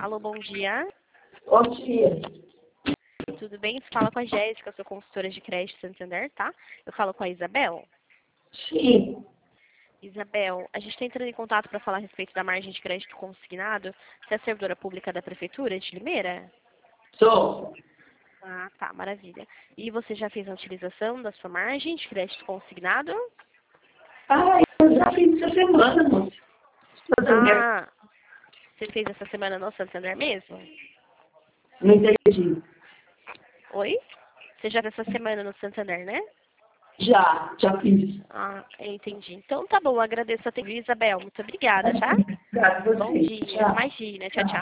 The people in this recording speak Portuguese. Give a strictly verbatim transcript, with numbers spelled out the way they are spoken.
Alô, bom dia. Bom dia. Tudo bem? Você fala com a Jéssica, eu sou consultora de crédito Santander, tá? Eu falo com a Isabel. Sim. Isabel, a gente está entrando em contato para falar a respeito da margem de crédito consignado. Você é servidora pública da Prefeitura de Limeira? Sou. Ah, tá, maravilha. E você já fez a utilização da sua margem de crédito consignado? Ah, eu já fiz essa semana, moça. Ah, você fez essa semana no Santander mesmo? Não entendi. Oi? Você já fez essa semana no Santander, né? Já, já fiz. Ah, entendi. Então tá bom, agradeço a atenção, Isabel. Muito obrigada, tá? Obrigada a Bom você. dia. Tchau. Imagina. Tchau, tchau.